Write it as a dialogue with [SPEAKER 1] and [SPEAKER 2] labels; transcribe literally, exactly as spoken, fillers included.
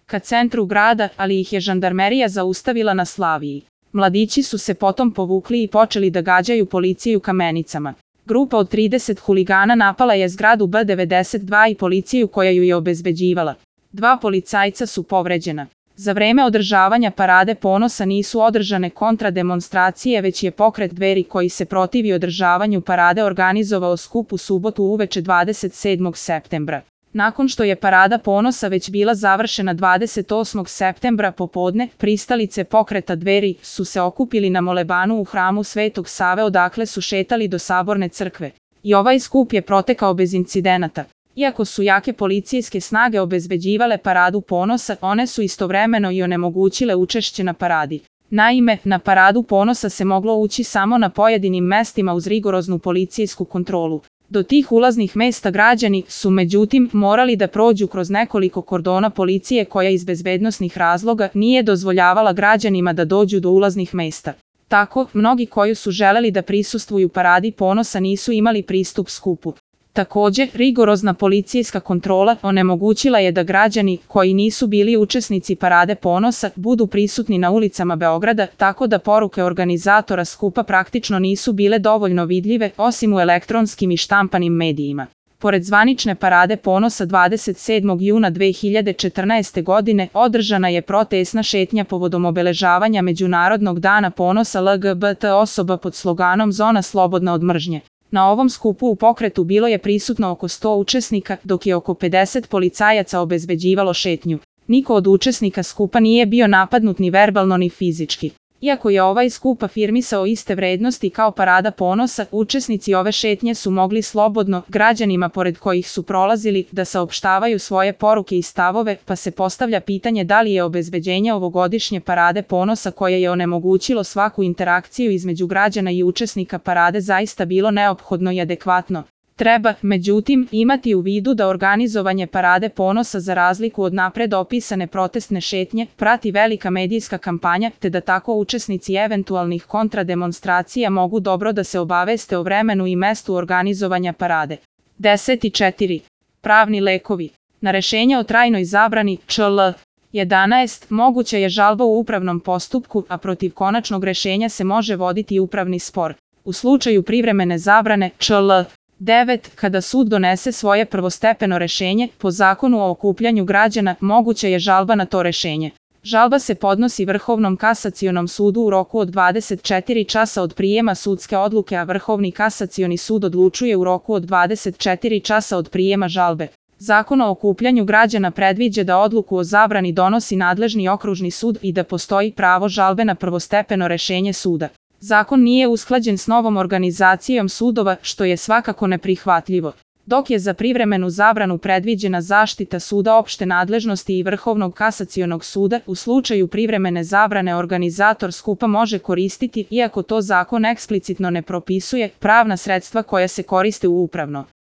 [SPEAKER 1] ka centru grada, ali ih je žandarmerija zaustavila na Slaviji. Mladići su se potom povukli i počeli da gađaju policiju kamenicama. Grupa od trideset huligana napala je zgradu B devedeset dva i policiju koja ju je obezbeđivala. Dva policajca su povređena. Za vreme održavanja Parade ponosa nisu održane kontrademonstracije, već je pokret Dveri koji se protivi održavanju parade organizovao skup u subotu uveče dvadeset sedmog septembra. Nakon što je Parada ponosa već bila završena dvadeset osmog septembra popodne, pristalice pokreta Dveri su se okupili na molebanu u hramu Svetog Save, odakle su šetali do Saborne crkve. I ovaj skup je protekao bez incidenata. Iako su jake policijske snage obezbeđivale Paradu ponosa, one su istovremeno i onemogućile učešće na paradi. Naime, na Paradu ponosa se moglo ući samo na pojedinim mestima uz rigoroznu policijsku kontrolu. Do tih ulaznih mesta građani su međutim morali da prođu kroz nekoliko kordona policije koja iz bezbednosnih razloga nije dozvoljavala građanima da dođu do ulaznih mesta. Tako, mnogi koji su želeli da prisustvuju Paradi ponosa nisu imali pristup skupu. Također, rigorozna policijska kontrola onemogućila je da građani koji nisu bili učesnici Parade ponosa budu prisutni na ulicama Beograda, tako da poruke organizatora skupa praktično nisu bile dovoljno vidljive, osim u elektronskim i štampanim medijima. Pored zvanične Parade ponosa dvadeset sedmog juna dve hiljade četrnaeste. godine održana je protestna šetnja povodom obeležavanja Međunarodnog dana ponosa L G B T osoba pod sloganom Zona slobodna od mržnje. Na ovom skupu u pokretu bilo je prisutno oko sto učesnika, dok je oko pedeset policajaca obezbeđivalo šetnju. Niko od učesnika skupa nije bio napadnut ni verbalno ni fizički. Iako je ovaj skup afirmisao iste vrednosti kao Parada ponosa, učesnici ove šetnje su mogli slobodno, građanima pored kojih su prolazili, da saopštavaju svoje poruke i stavove, pa se postavlja pitanje da li je obezbeđenje ovogodišnje Parade ponosa koje je onemogućilo svaku interakciju između građana i učesnika parade zaista bilo neophodno i adekvatno. Treba, međutim, imati u vidu da organizovanje Parade ponosa za razliku od napred opisane protestne šetnje prati velika medijska kampanja, te da tako učesnici eventualnih kontrademonstracija mogu dobro da se obaveste o vremenu i mestu organizovanja parade. deset četiri. Pravni lekovi. Na rešenje o trajnoj zabrani Č L jedanaest moguća je žalba u upravnom postupku, a protiv konačnog rešenja se može voditi upravni spor. U slučaju privremene zabrane Č L devet, kada sud donese svoje prvostepeno rešenje, po zakonu o okupljanju građana, moguća je žalba na to rešenje. Žalba se podnosi Vrhovnom kasacionom sudu u roku od dvadeset četiri časa od prijema sudske odluke, a Vrhovni kasacioni sud odlučuje u roku od dvadeset četiri časa od prijema žalbe. Zakon o okupljanju građana predviđa da odluku o zabrani donosi nadležni okružni sud i da postoji pravo žalbe na prvostepeno rešenje suda. Zakon nije usklađen s novom organizacijom sudova, što je svakako neprihvatljivo. Dok je za privremenu zabranu predviđena zaštita suda opšte nadležnosti i Vrhovnog kasacionog suda, u slučaju privremene zabrane organizator skupa može koristiti, iako to zakon eksplicitno ne propisuje, pravna sredstva koja se koriste u upravno